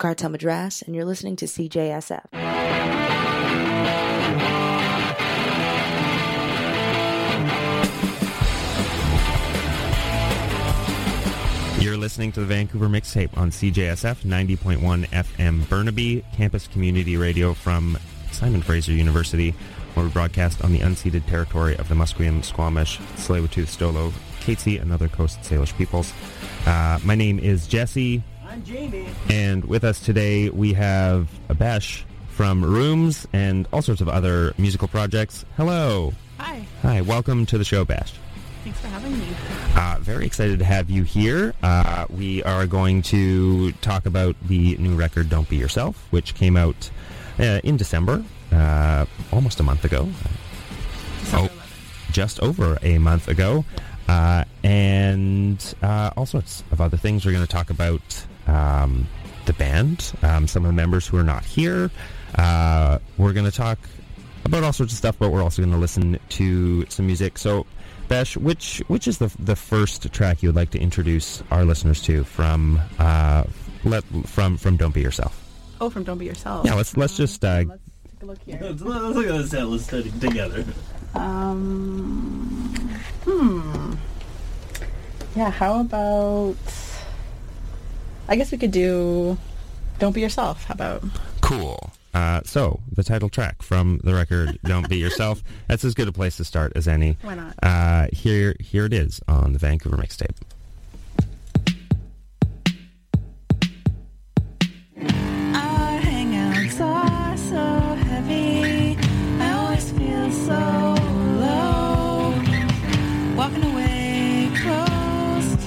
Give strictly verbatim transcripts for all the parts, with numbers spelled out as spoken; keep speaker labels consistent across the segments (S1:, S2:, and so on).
S1: Cartel Madras, and you're listening to C J S F.
S2: You're listening to the Vancouver Mixtape on C J S F ninety point one F M Burnaby, campus community radio from Simon Fraser University, where we broadcast on the unceded territory of the Musqueam, Squamish, Tsleil-Waututh, Stolo, Katzie, and other Coast Salish peoples. Uh, my name is Jesse.
S3: I'm Jamie.
S2: And with us today, we have Besh from Rooms and all sorts of other musical projects. Hello.
S4: Hi.
S2: Hi. Welcome to the show, Besh.
S4: Thanks for having me.
S2: Uh, very excited to have you here. Uh, we are going to talk about the new record, Don't Be Yourself, which came out uh, in December, uh, almost a month ago.
S4: December
S2: oh, just over a month ago. Uh, and uh, all sorts of other things. We're going to talk about um, the band, um, some of the members who are not here. Uh, we're going to talk about all sorts of stuff, but we're also going to listen to some music. So, Besh, which which is the the first track you would like to introduce our listeners to from uh, let from from Don't Be Yourself?
S4: Oh, from Don't Be Yourself.
S2: Yeah, let's let's just uh,
S4: let's take a look here.
S3: Let's, let's look at this set list together.
S4: Um, hmm. Yeah, how about? I guess we could do Don't Be Yourself. How about?
S2: Cool. Uh, so, the title track from the record, Don't Be Yourself. That's as good a place to start as any.
S4: Why not?
S2: Uh, here, here it is on the Vancouver Mixtape.
S5: Our hangouts are so heavy. I always feel so low. Walking away closed.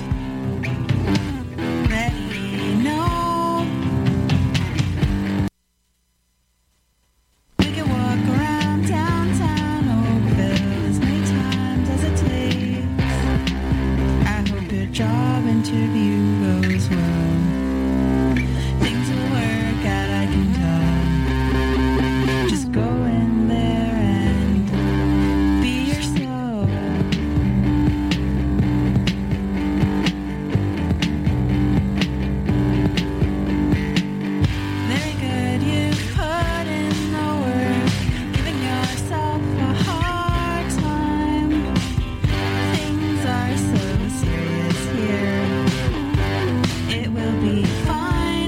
S5: Ready, no. We can walk around downtown Oakville as many times as it takes. I hope your job interview goes well. Things will work out, I can tell. Just go in there and be yourself. Very good, you've put in the work, giving yourself a hard time. Things are so serious here. It will be fine.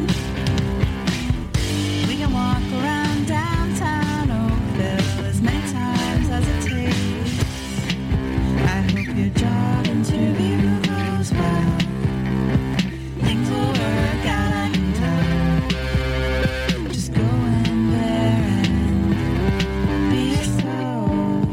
S5: We can walk around downtown Oakville as many times as it takes. I hope your job interview goes well. Things will work out, I can tell. Just go in there and be yourself.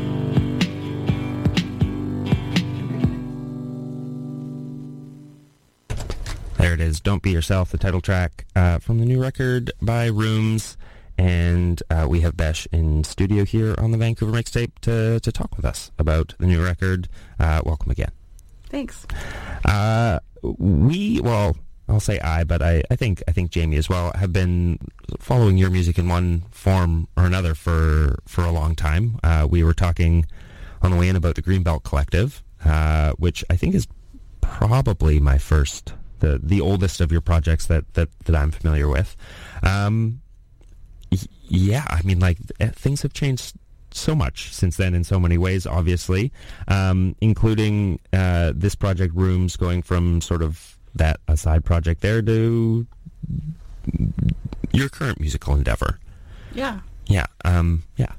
S2: There it is, Don't Be Yourself, the title track uh, from the new record by Rooms. And uh, we have Besh in studio here on the Vancouver Mixtape to, to talk with us about the new record. Uh, welcome again.
S4: Thanks.
S2: Uh, we, well, I'll say I, but I, I think I think Jamie as well, have been following your music in one form or another for, for a long time. Uh, we were talking on the way in about the Greenbelt Collective, uh, which I think is probably my first, the the oldest of your projects that, that, that I'm familiar with. Um, y- yeah, I mean, like, th- things have changed so much since then in so many ways, obviously, um, including uh, this project, Rooms, going from sort of that a side project there to your current musical endeavor.
S4: Yeah.
S2: Yeah, um, yeah.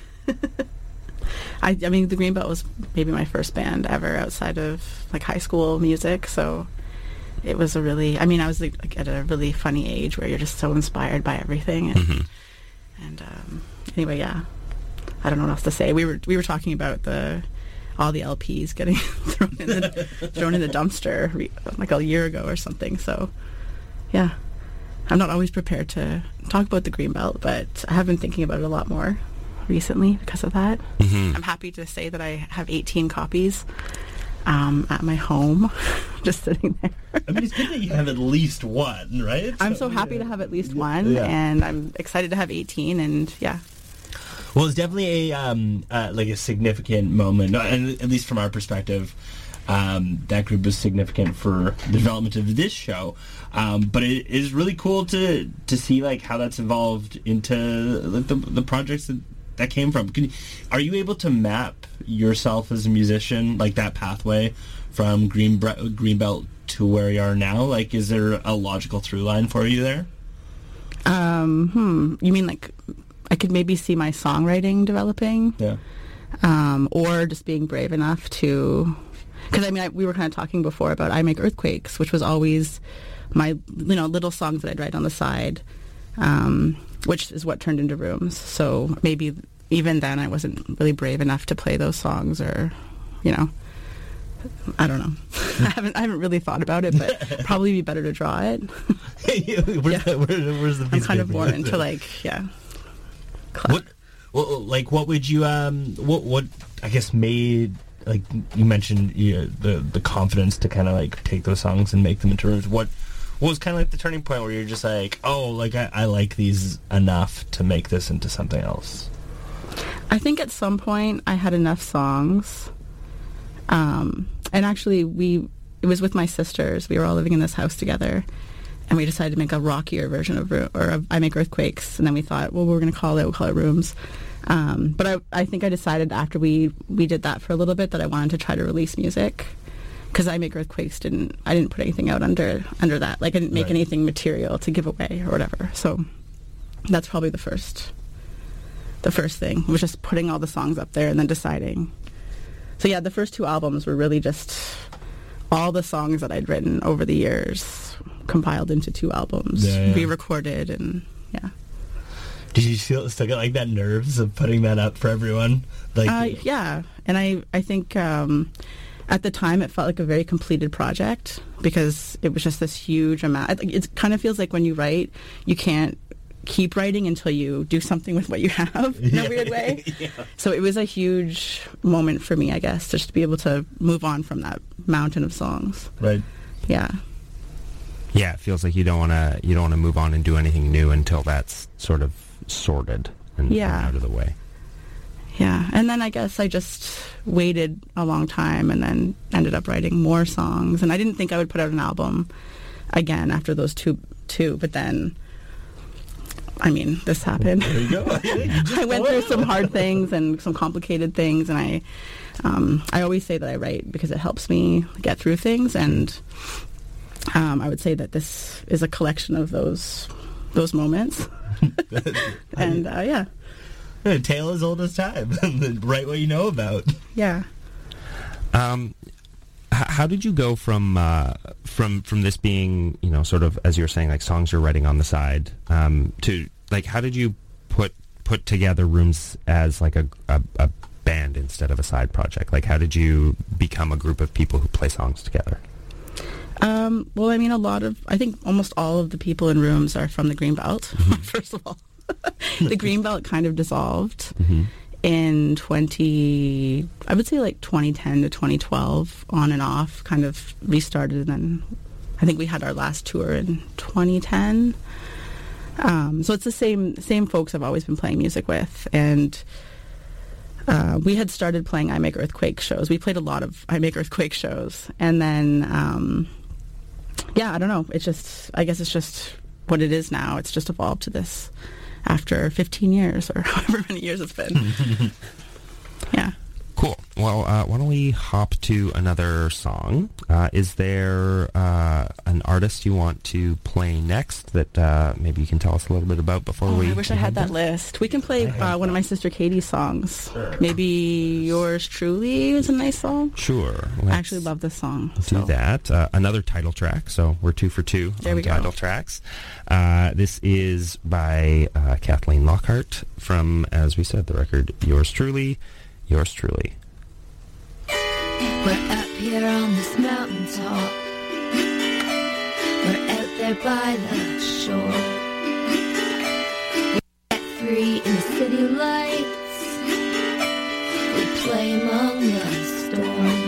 S4: I, I mean, the Greenbelt was maybe my first band ever outside of like high school music, so it was a really, I mean, I was like at a really funny age where you're just so inspired by everything, and,
S2: Mm-hmm.
S4: and um, anyway, yeah, I don't know what else to say. We were we were talking about the all the L Ps getting thrown in the thrown in the dumpster re, like a year ago or something. So, yeah, I'm not always prepared to talk about the Greenbelt, but I have been thinking about it a lot more recently because of that.
S2: Mm-hmm.
S4: I'm happy to say that I have eighteen copies um, at my home, just sitting there.
S3: I mean, it's good that you have at least one, right?
S4: I'm so happy
S3: yeah.
S4: to have at least one,
S3: Yeah.
S4: and I'm excited to have eighteen, and yeah.
S3: Well, it's definitely a um, uh, like a significant moment, and at least from our perspective, um, that group is significant for the development of this show. Um, but it is really cool to to see like how that's evolved into like, the the projects that that came from. Can, are you able to map yourself as a musician, like that pathway from Green Greenbelt to where you are now? Like, is there a logical through line for you there?
S4: Um, hmm. You mean like I could maybe see my songwriting developing?
S3: Yeah.
S4: Um, or just being brave enough to... Because, I mean, I, we were kind of talking before about I Make Earthquakes, which was always my, you know, little songs that I'd write on the side, um, which is what turned into Rooms. So maybe even then I wasn't really brave enough to play those songs or, you know... I don't know. I haven't I haven't really thought about it, but probably be better to draw it.
S3: where's,
S4: Yeah.
S3: the, where, where's the
S4: I'm
S3: piece
S4: kind
S3: of
S4: of
S3: paper?
S4: more into like, yeah. Cla-
S3: What, well, like, what would you, um, what, what, I guess, made, like, you mentioned you know, the the confidence to kind of, like, take those songs and make them into rooms. What, what was kind of, like, the turning point where you're just like, oh, like, I, I like these enough to make this into something else?
S4: I think at some point I had enough songs. Um, and actually, we it was with my sisters. We were all living in this house together. And we decided to make a rockier version of, Ro- or of I Make Earthquakes. And then we thought, well, we're going to call it, we'll call it Rooms. Um, but I, I think I decided after we, we did that for a little bit that I wanted to try to release music. Because I Make Earthquakes didn't, I didn't put anything out under under that. Like, I didn't make
S3: Right.
S4: anything material to give away or whatever. So that's probably the first, the first thing. Was just putting all the songs up there and then deciding. So yeah, the first two albums were really just all the songs that I'd written over the years compiled into two albums,
S3: Yeah, yeah.
S4: re-recorded, and yeah.
S3: Did you feel still get, like, that nerves of putting that up for everyone? Like,
S4: Uh, yeah, and I, I think um, at the time it felt like a very completed project because it was just this huge amount. It, it kind of feels like when you write, you can't keep writing until you do something with what you have in a weird way.
S3: yeah.
S4: So it was a huge moment for me, I guess, just to be able to move on from that mountain of songs.
S3: Right.
S4: Yeah.
S2: Yeah, it feels like you don't want to you don't want to move on and do anything new until that's sort of sorted and,
S4: Yeah.
S2: and out of the way.
S4: Yeah. And then I guess I just waited a long time and then ended up writing more songs. And I didn't think I would put out an album again after those two, two but then... I mean, this happened.
S3: There you go.
S4: I went through some hard things and some complicated things, and I, um, I always say that I write because it helps me get through things, and um, I would say that this is a collection of those those moments. And uh, yeah,
S3: A tale as old as time. Write what you know about.
S4: yeah.
S2: Um, h- how did you go from uh, from from this being, you know, sort of, as you were saying, like songs you're writing on the side, um, to like how did you put put together Rooms as like a, a a band instead of a side project? Like, how did you become a group of people who play songs together?
S4: Um, well, I mean, a lot of, I think almost all of the people in Rooms are from the Greenbelt, first of all. The Greenbelt kind of dissolved
S2: Mm-hmm.
S4: in twenty, I would say like twenty ten to twenty twelve, on and off, kind of restarted, and then I think we had our last tour in twenty ten. Um, so it's the same same folks I've always been playing music with, and uh, we had started playing I Make Earthquake shows. We played a lot of I Make Earthquake shows, and then um, yeah, I don't know. It's just, I guess it's just what it is now. It's just evolved to this after fifteen years or however many years it's been. Yeah.
S2: Cool. Well, uh, why don't we hop to another song? Uh, is there uh, an artist you want to play next that uh, maybe you can tell us a little bit about before
S4: Oh,
S2: we...
S4: I wish I had that list. We can play uh, one of my sister Katie's songs.
S3: Sure.
S4: Maybe Yours Truly is a nice song.
S2: Sure.
S4: I
S2: Let's
S4: actually love this song.
S2: do
S4: so.
S2: that. Uh, another title track, so we're two for two
S4: There
S2: on
S4: we go.
S2: title tracks. Uh, this is by uh, Kathleen Lockhart from, as we said, the record Yours Truly, Yours Truly.
S6: We're up here on this mountaintop. We're out there by the shore. We get free in the city lights. We play among the storm.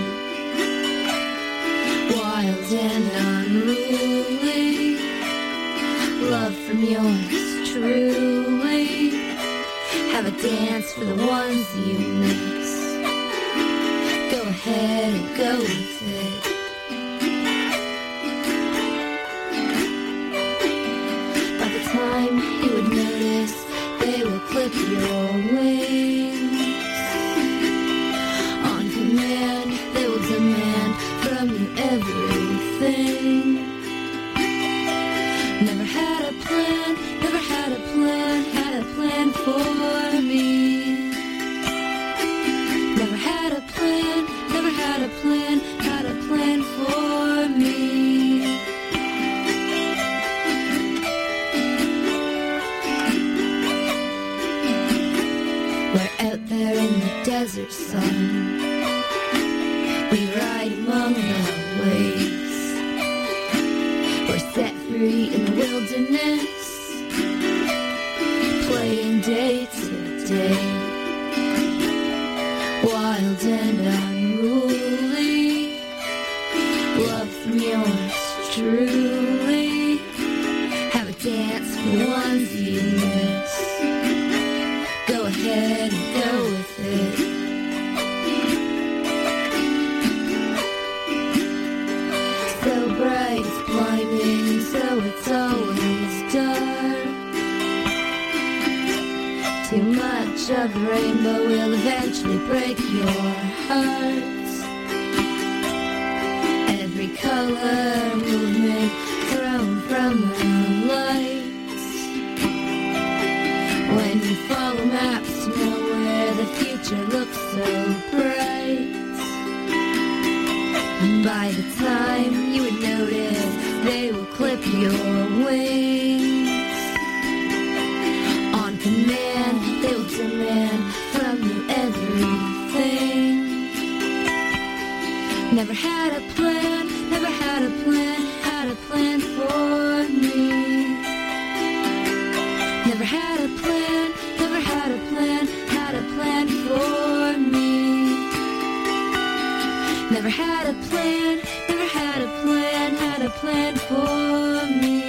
S6: Wild and unruly. Love from yours truly. Have a dance for the ones you miss. Go ahead. ahead and go with it. By the time you would notice, they will clip your wings. On command, they will demand from you everything. Never had a plan, never had a plan, had a plan for me. Never had a plan, never had a plan, had a plan for me. We're out there in the desert sun. We ride among the waves. We're set free in the wilderness, playing day to day. Wild and unruly, love from yours truly. Have a dance for ones you miss. Go ahead and go with it. So bright it's blinding, so it's always dark. Too much of the rainbow will eventually break your heart. Every color movement thrown from the lights. When you follow maps to know where the future looks so bright. By the time you would notice, they will clip your wings. On command, they will demand from you everything. Never had a plan, never had a plan, had a plan for me. Never had a plan, never had a plan, had a plan for me. Never had a plan, never had a plan, had a plan for me.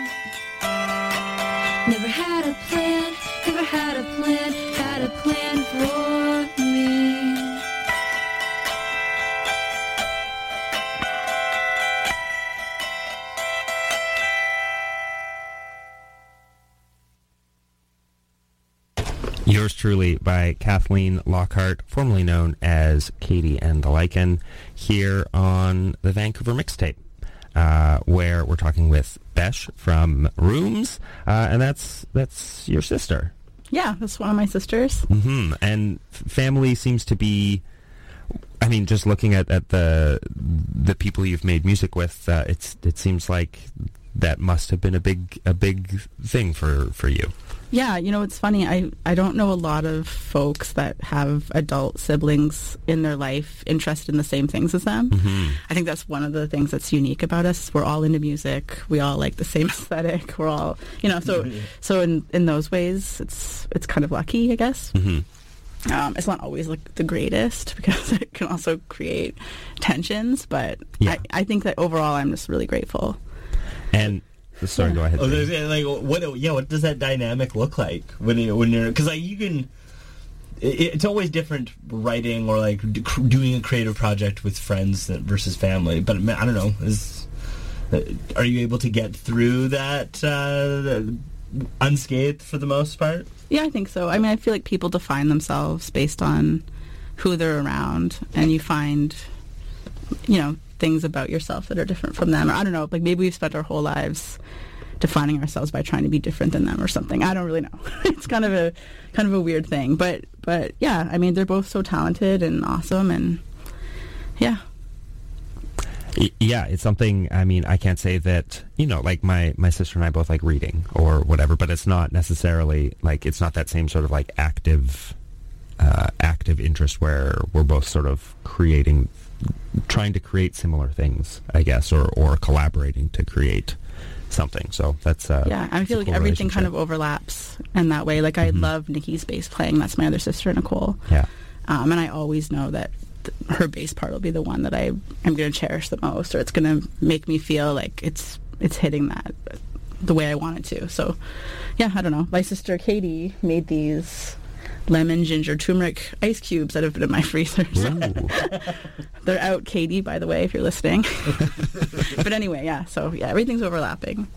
S6: Never had a plan, never had a plan, had a plan for me.
S2: Yours truly by Kathleen Lockhart, formerly known as Katie and the Lichen, here on the Vancouver Mixtape, uh, where we're talking with Besh from Rooms, uh, and that's that's your sister.
S4: Yeah, that's one of my sisters.
S2: Mm-hmm. And f- family seems to be, I mean, just looking at, at the the people you've made music with, uh, it's it seems like that must have been a big a big thing for, for you.
S4: Yeah, you know, it's funny. I, I don't know a lot of folks that have adult siblings in their life interested in the same things as them.
S2: Mm-hmm.
S4: I think that's one of the things that's unique about us. We're all into music. We all like the same aesthetic. We're all, you know, so so in, in those ways, it's it's kind of lucky, I guess.
S2: Mm-hmm.
S4: Um, it's not always like the greatest because it can also create tensions, but
S2: Yeah.
S4: I, I think that overall I'm just really grateful.
S2: And sorry, go ahead.
S3: Oh,
S2: Dave.
S3: there's, like what? Yeah, what does that dynamic look like when you when you're? Because like you can, it, it's always different writing or like d- cr- doing a creative project with friends that- versus family. But I don't know. Is uh, are you able to get through that uh, unscathed for the most part?
S4: Yeah, I think so. I mean, I feel like people define themselves based on who they're around, and you find, you know, things about yourself that are different from them. Or I don't know, like maybe we've spent our whole lives defining ourselves by trying to be different than them or something. I don't really know. It's kind of a kind of a weird thing. But but yeah, I mean, they're both so talented and awesome, and yeah.
S2: Y- Yeah, it's something, I mean, I can't say that, you know, like my, my sister and I both like reading or whatever, but it's not necessarily, like, it's not that same sort of, like, active, uh, active interest where we're both sort of creating, trying to create similar things, I guess, or, or collaborating to create something. So that's, uh,
S4: Yeah, I
S2: it's
S4: feel
S2: a
S4: like
S2: cool
S4: everything kind of
S2: relationship.
S4: overlaps in that way. Like, I
S2: Mhm.
S4: love Nikki's bass playing. That's my other sister, Nicole.
S2: Yeah.
S4: Um, and I always know that th- her bass part will be the one that I am going to cherish the most, or it's going to make me feel like it's it's hitting that the way I want it to. So, yeah, I don't know. My sister Katie made these lemon, ginger, turmeric ice cubes that have been in my freezers.
S2: Ooh.
S4: They're out, Katie, by the way, if you're listening. But anyway, yeah, so yeah, everything's overlapping.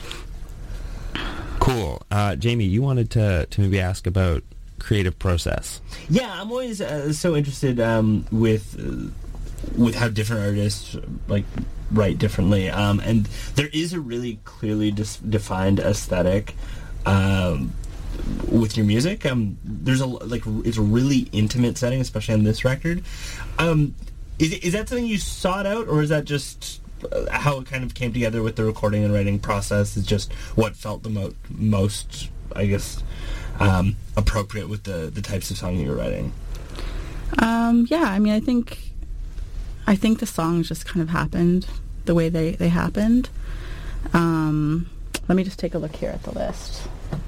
S2: Cool. Uh, Jamie, you wanted to, to maybe ask about creative process.
S3: Yeah, I'm always uh, so interested um, with uh, with how different artists like write differently, um, and there is a really clearly dis- defined aesthetic um, with your music. Um, there's a like it's a really intimate setting, especially on this record. Um, is is that something you sought out, or is that just uh, how it kind of came together with the recording and writing process? Is just what felt the mo- most, I guess, um, appropriate with the the types of song you were writing?
S4: Um, yeah, I mean, I think, I think the songs just kind of happened the way they, they happened. Um, let me just take a look here at the list.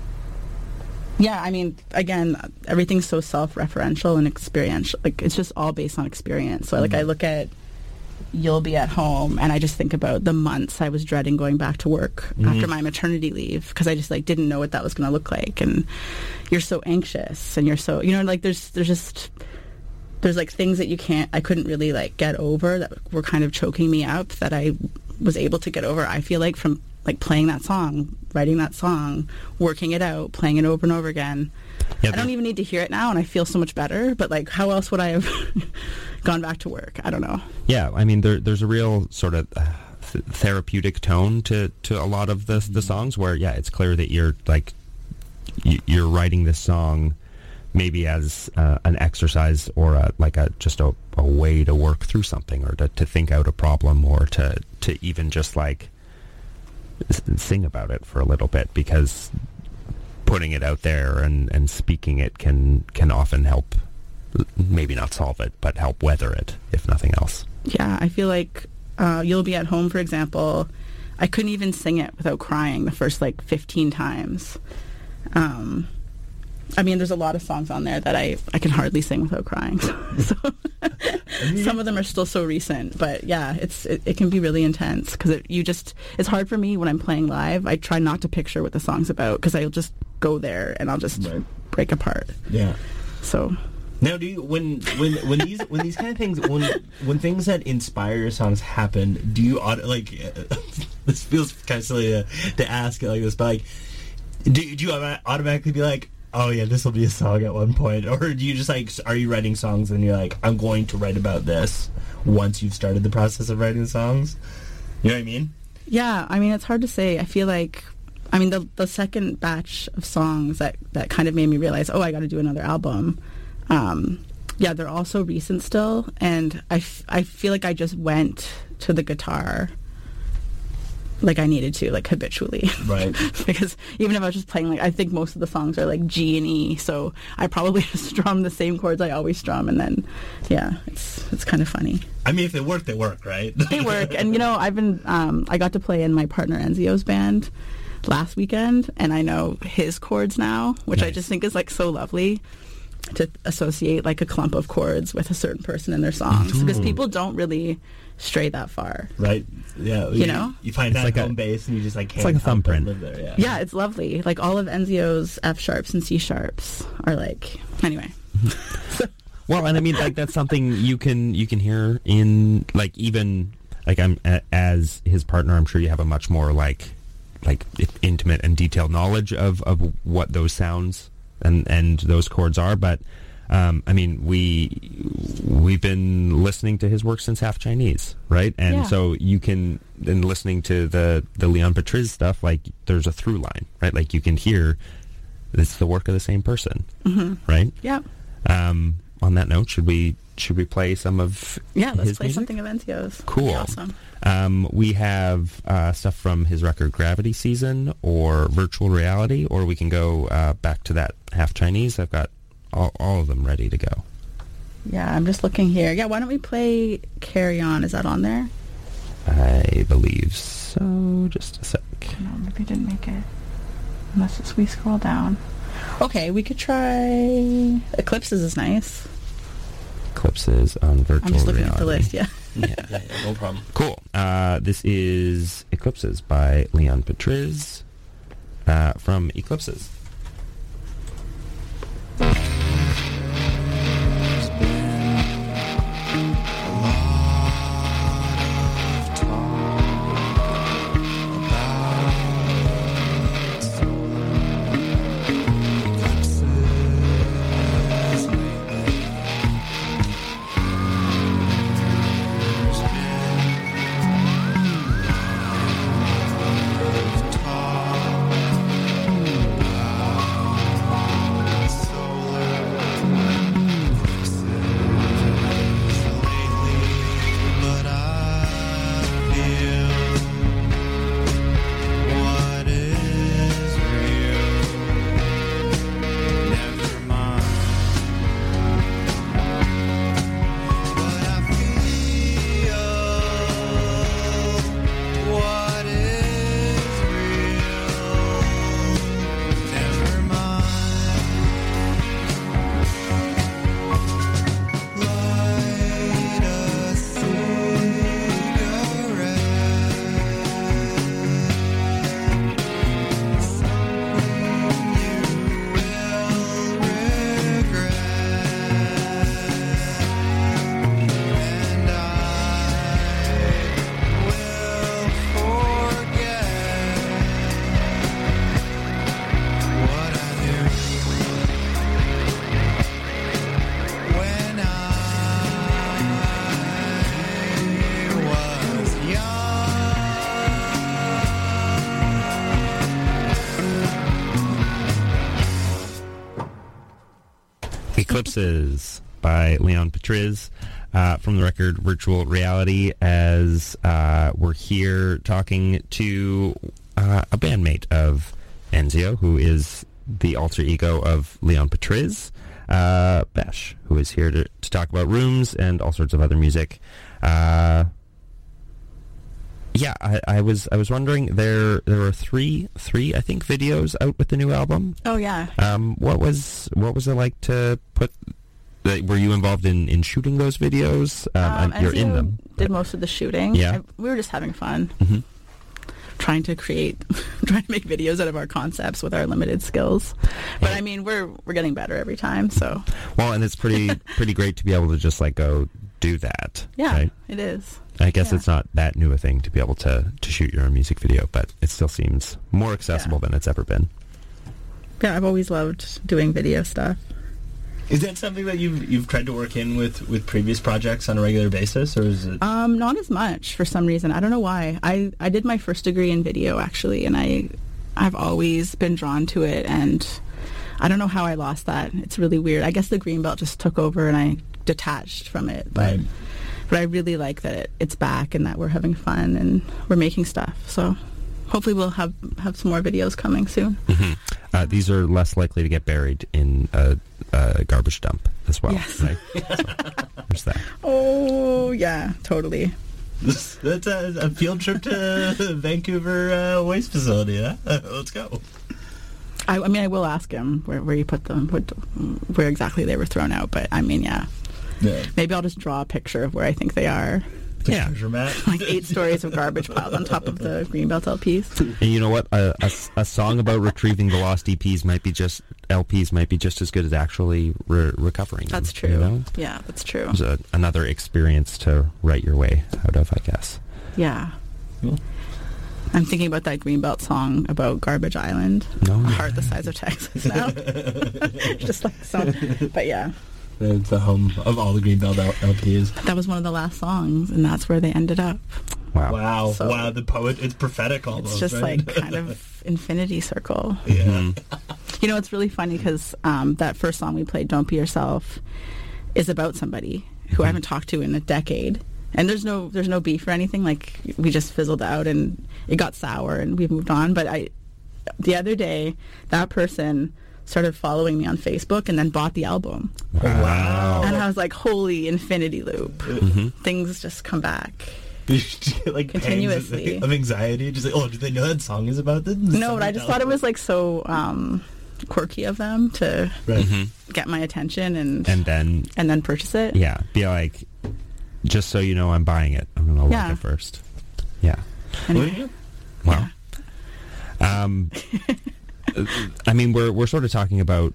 S4: Yeah, I mean, again, everything's so self-referential and experiential. Like, it's just all based on experience. So, like, I look at You'll Be at Home, and I just think about the months I was dreading going back to work
S3: Mhm.
S4: after my maternity leave, because I just, like, didn't know what that was going to look like. And you're so anxious, and you're so, you know, like, there's, there's just, there's, like, things that you can't, I couldn't really, like, get over that were kind of choking me up that I was able to get over, I feel like, from, like, playing that song, writing that song, working it out, playing it over and over again.
S2: Yeah,
S4: I don't even need to hear it now, and I feel so much better, but, like, how else would I have gone back to work? I don't know.
S2: Yeah, I mean, there, there's a real sort of uh, th- therapeutic tone to, to a lot of the the songs where, yeah, it's clear that you're, like, y- you're writing this song maybe as uh, an exercise or a, like a just a, a way to work through something or to, to think out a problem or to, to even just, like, s- sing about it for a little bit, because putting it out there and, and speaking it can can often help, maybe not solve it, but help weather it, if nothing else.
S4: Yeah, I feel like uh, You'll Be at Home, for example, I couldn't even sing it without crying the first, like, fifteen times. Um, I mean, there's a lot of songs on there that I, I can hardly sing without crying. So some of them are still so recent, but yeah, it's it, it can be really intense, because it, you just, it's hard for me when I'm playing live. I try not to picture what the song's about, because I'll just go there and I'll just
S3: Right.
S4: break apart.
S3: Yeah.
S4: So
S3: Now, do you when when when these when these kind of things when when things that inspire your songs happen, do you auto, like uh, this feels kind of silly to, to ask it like this, but like, do, do you auto- automatically be like, oh yeah, this will be a song at one point, or do you just like, are you writing songs and you're like, I'm going to write about this once you've started the process of writing songs? You know what I mean?
S4: yeah, I mean, it's hard to say. I feel like, I mean, the the second batch of songs that, that kind of made me realize, oh, I got to do another album. Um, yeah, they're all so recent still, and I, f- I feel like I just went to the guitar like I needed to, like, habitually.
S3: Right.
S4: Because even if I was just playing, like, I think most of the songs are like G and E, so I probably just strum the same chords I always strum, and then, yeah, it's it's kind of funny.
S3: I mean, if they work, they work, right?
S4: They work, and you know, I've been, um, I got to play in my partner Enzio's band last weekend, and I know his chords now, which I
S2: Nice.
S4: just think is, like, so lovely to associate, like, a clump of chords with a certain person in their songs, because people don't really stray that far.
S3: Right. Yeah.
S4: You know?
S3: you find
S2: It's
S3: that
S2: like a-
S3: home base, and you just like can't
S2: like a
S3: help but
S2: thumbprint.
S3: live there. Yeah.
S4: Yeah, it's lovely. Like, all of Enzio's F sharps and C sharps are like, anyway.
S2: Well, and I mean, like, that's something you can you can hear in, like, even like I'm a, as his partner, I'm sure you have a much more like like intimate and detailed knowledge of, of what those sounds and and those chords are. But um, I mean, we we've been listening to his work since Half Chinese, right? And
S4: Yeah.
S2: so you can, in listening to the the Leon Patriz stuff, like, there's a through line, right? Like, you can hear it's the work of the same person,
S4: hmm
S2: right?
S4: Yeah.
S2: Um, on that note, should we should we play some of
S4: Yeah, let's
S2: his
S4: play
S2: music?
S4: something of Enzio's.
S2: Cool.
S4: That'd be awesome.
S2: Um, we have uh, stuff from his record Gravity Season or Virtual Reality, or we can go uh, back to that Half Chinese. I've got all, all of them ready to go.
S4: Yeah, I'm just looking here. Yeah, why don't we play Carry On? Is that on there?
S2: I believe so. Just a sec.
S4: No, maybe I didn't make it. Unless it's, we scroll down. Okay, we could try... Eclipses is nice.
S2: Eclipses on Virtual
S4: I'm just looking
S2: Reality.
S4: at the list, yeah.
S2: Yeah.
S3: Yeah, yeah, no problem.
S2: Cool. Uh, this is Eclipses by Leon Patriz uh, from Eclipses.
S6: Thank
S2: Eclipses by Leon Patriz uh, from the record Virtual Reality, as uh, we're here talking to uh, a bandmate of Enzio, who is the alter ego of Leon Patriz, uh, Besh, who is here to, to talk about Rooms and all sorts of other music. Uh, yeah, I, I was I was wondering, there there were three three I think videos out with the new album.
S4: Oh yeah.
S2: Um, what was what was it like to put? Uh, were you involved in, in shooting those videos? Um,
S4: Um,
S2: you're in
S4: Enzio
S2: them.
S4: Did
S2: but-
S4: most of the shooting.
S2: Yeah.
S4: I, we were just having fun,
S2: Mhm.
S4: trying to create, trying to make videos out of our concepts with our limited skills. But I mean, we're we're getting better every time. So
S2: Well, and it's pretty pretty great to be able to just like go do that.
S4: yeah,
S2: Right?
S4: it is.
S2: I guess
S4: Yeah.
S2: it's not that new a thing to be able to, to shoot your own music video, but it still seems more accessible
S4: Yeah.
S2: than it's ever been.
S4: Yeah, I've always loved doing video stuff.
S3: Is that something that you've you've tried to work in with, with previous projects on a regular basis, or is it?
S4: Um, not as much for some reason. I don't know why. I, I did my first degree in video actually, and I I've always been drawn to it, and I don't know how I lost that. It's really weird. I guess the green belt just took over, and I detached from it. But
S3: Right.
S4: but I really like that it, it's back and that we're having fun and we're making stuff. So hopefully we'll have have some more videos coming soon.
S2: hmm Uh, these are less likely to get buried in a, a garbage dump as well,
S4: Yes.
S2: right? So, there's that.
S4: Oh yeah, totally.
S3: That's a, a field trip to Vancouver uh, waste facility. Huh? Let's go.
S4: I, I mean, I will ask him where, where you put them, what, where exactly they were thrown out. But I mean, yeah,
S3: Yeah.
S4: maybe I'll just draw a picture of where I think they are.
S2: Yeah.
S3: Treasure map.
S4: Like eight stories of garbage piled on top of the Greenbelt L Ps.
S2: And you know what? A, a s- a song about retrieving the lost E Ps might be just L Ps might be just as good as actually re- recovering them.
S4: That's true.
S2: You know?
S4: Yeah, that's true.
S2: It's a, another experience to write your way out of, I guess.
S4: Yeah.
S3: Cool.
S4: I'm thinking about that Greenbelt song about Garbage Island.
S2: No.
S4: A heart the size of Texas now. Just like so. But yeah,
S3: It's the home of all the Greenbelt L- LPs.
S4: that was one of the last songs, and that's where they ended up.
S2: Wow.
S3: Wow.
S4: So-
S3: wow. The poet. It's prophetic almost.
S4: It's just
S3: right?
S4: like kind of infinity circle.
S3: Yeah.
S2: Mhm.
S4: You know, it's really funny because um, that first song we played, Don't Be Yourself, is about somebody who I haven't talked to in a decade. And there's no there's no beef or anything. Like, we just fizzled out and it got sour and we've moved on. But I, the other day, that person started following me on Facebook and then bought the album.
S3: Wow.
S4: And I was like, holy infinity loop.
S2: Mm-hmm.
S4: Things just come back.
S3: like
S4: Continuously.
S3: pangs of anxiety. Just like, oh, do they know that song is about this?
S4: No, but I just thought it was like so um, quirky of them to
S3: Right.
S2: Mhm.
S4: get my attention and
S2: And then,
S4: and then purchase it.
S2: yeah, be like, just so you know, I'm buying it. I'm going to
S4: Yeah.
S2: like it first. Yeah.
S4: Anyway.
S2: Wow. Um, I mean, we're we're sort of talking about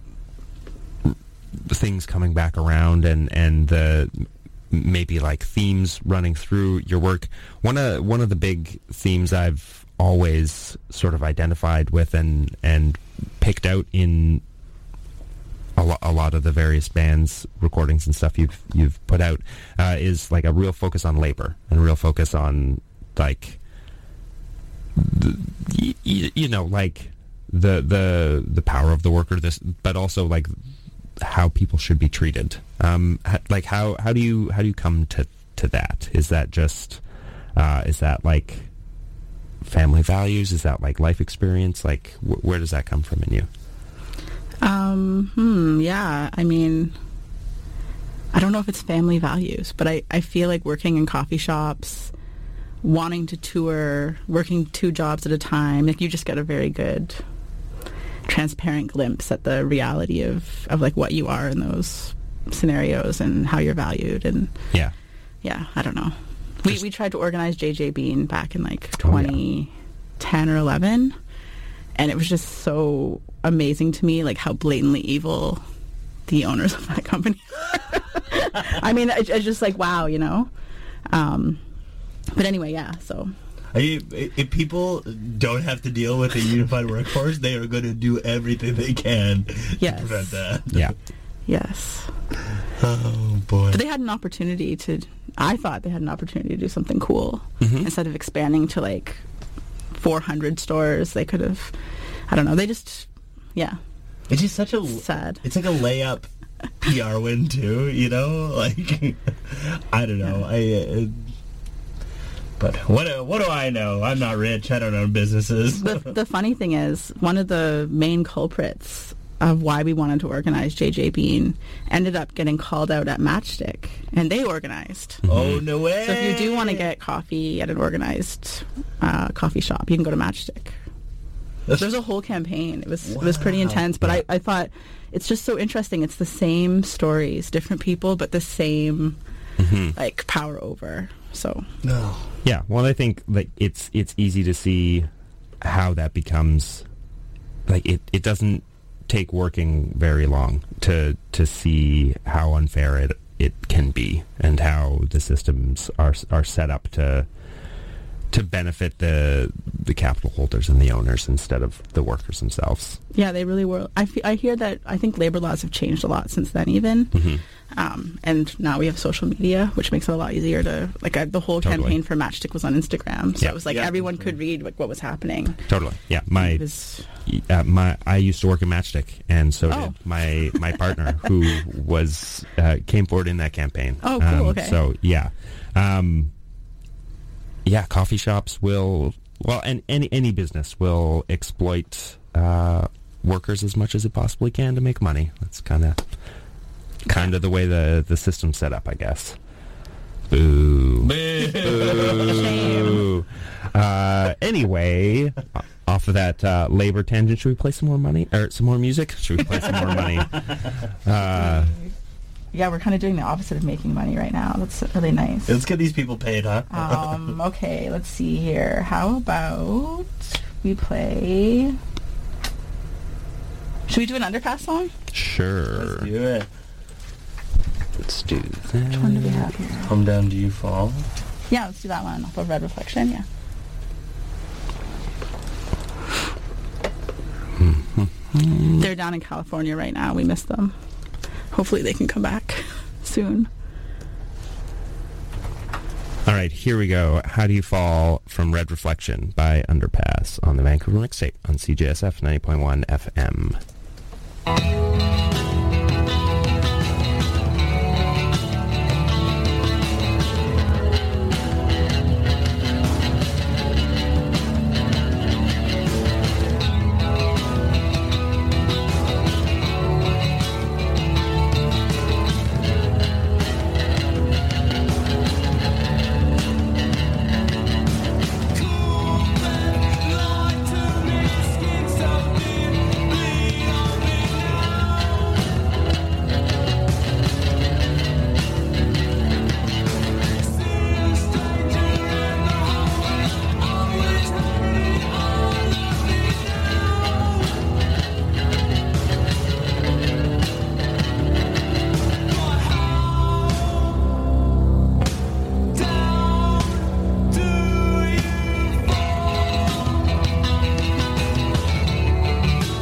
S2: things coming back around and and the maybe like themes running through your work. One of one of the big themes I've always sort of identified with and and picked out in a, lo- a lot of the various bands recordings and stuff you've you've put out uh, is like a real focus on labor and a real focus on like the, y- y- you know like the the the power of the worker, this but also like how people should be treated. Um h- like how how do you how do you come to to that? Is that just uh is that like family values? Is that like life experience? Like wh- where does that come from in you?
S4: Um, hmm, yeah. I mean, I don't know if it's family values, but I, I feel like working in coffee shops, wanting to tour, working two jobs at a time, like you just get a very good transparent glimpse at the reality of, of like what you are in those scenarios and how you're valued. And
S2: Yeah.
S4: yeah, I don't know. We,
S2: Just-
S4: we tried to organize J J Bean back in like
S2: Oh, yeah.
S4: twenty ten or eleven, and it was just so amazing to me, like how blatantly evil the owners of that company are. I mean, it's it's just like, wow, you know? Um, but anyway, yeah, so.
S3: Are you, if people don't have to deal with a unified workforce, they are going to do everything they can
S4: Yes.
S3: to prevent that.
S2: Yeah.
S4: Yes.
S3: Oh boy.
S4: But they had an opportunity to, I thought they had an opportunity to do something cool.
S2: Mhm.
S4: Instead of expanding to like four hundred stores, they could have, I don't know, they just, yeah,
S3: It's just such a.
S4: sad.
S3: It's like a layup P R win too, you know? Like, I don't know. I. Uh, but what do, what do I know? I'm not rich. I don't own businesses.
S4: The, the funny thing is, one of the main culprits of why we wanted to organize J J Bean ended up getting called out at Matchstick, and they organized.
S3: Oh, no way.
S4: So if you do want to get coffee at an organized uh, coffee shop, you can go to Matchstick. There's a whole campaign. It was wow. It was pretty intense, but I, I thought it's just so interesting. It's the same stories, different people, but the same mm-hmm. like power over. So
S3: no.
S2: Yeah, well, I think like it's it's easy to see how that becomes like it, it doesn't take working very long to to see how unfair it it can be and how the systems are are set up to to benefit the the capital holders and the owners instead of the workers themselves.
S4: Yeah, they really were. I, fe- I hear that I think labor laws have changed a lot since then even. Mm-hmm. Um, and now we have social media, which makes it a lot easier to, like uh, the whole
S2: totally.
S4: campaign for Matchstick was on Instagram. So
S2: yeah.
S4: it was like
S3: yeah,
S4: everyone
S3: sure.
S4: could read like what was happening.
S2: Totally. Yeah. My,
S4: was,
S2: uh, my, I used to work at Matchstick, and so
S4: oh.
S2: did my, my partner who was, uh, came forward in that campaign.
S4: Oh, cool.
S2: Um,
S4: okay.
S2: So yeah. Um, yeah, coffee shops will, well, and any any business will exploit uh, workers as much as it possibly can to make money. That's kind of kind of the way the, the system's set up, I guess. Boo.
S3: Boo.
S2: Boo. Uh, anyway, off of that uh, labor tangent, should we play some more money or some more music? Should we play some more money? Uh,
S4: yeah, we're kind of doing the opposite of making money right now. That's really nice.
S3: Let's get these people paid, huh?
S4: um, okay, let's see here. How about we play... Should we do an Underpass song?
S2: Sure.
S3: Let's do it.
S2: Let's do that.
S4: Which one do we have here?
S3: Come Down Do You Fall?
S4: Yeah, let's do that one off of Red Reflection, yeah. They're down in California right now. We miss them. Hopefully they can come back soon.
S2: All right, here we go. How Do You Fall from Red Reflection by Underpass on the Vancouver Mixtape on C J S F ninety point one F M.